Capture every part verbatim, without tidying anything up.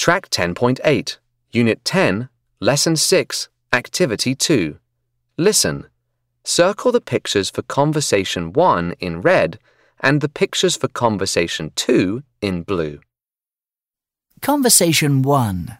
Track ten point eight, Unit ten, Lesson six, Activity two. Listen. Circle the pictures for Conversation one in red and the pictures for Conversation two in blue. Conversation one.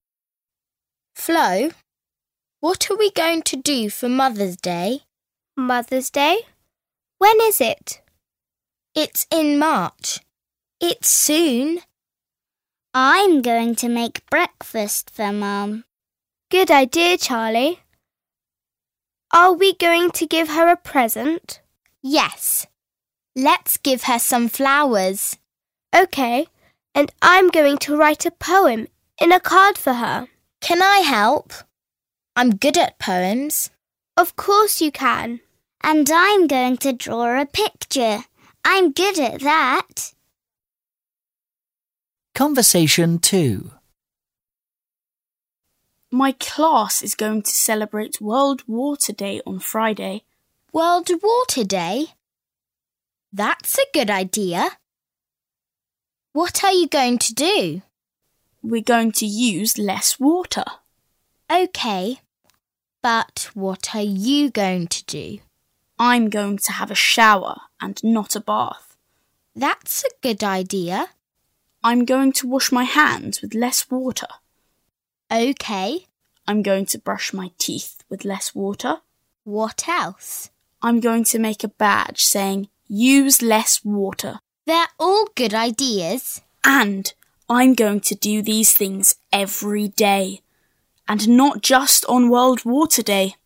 Flo, what are we going to do for Mother's Day? Mother's Day? When is it? It's in March. It's soon. I'm going to make breakfast for Mum. Good idea, Charlie. Are we going to give her a present? Yes. Let's give her some flowers. OK, and I'm going to write a poem in a card for her. Can I help? I'm good at poems. Of course you can. And I'm going to draw a picture. I'm good at that. Conversation two. My class is going to celebrate World Water Day on Friday. World Water Day? That's a good idea. What are you going to do? We're going to use less water. OK, but what are you going to do? I'm going to have a shower and not a bath. That's a good idea. I'm going to wash my hands with less water. OK. I'm going to brush my teeth with less water. What else? I'm going to make a badge saying, use less water. They're all good ideas. And I'm going to do these things every day. And not just on World Water Day.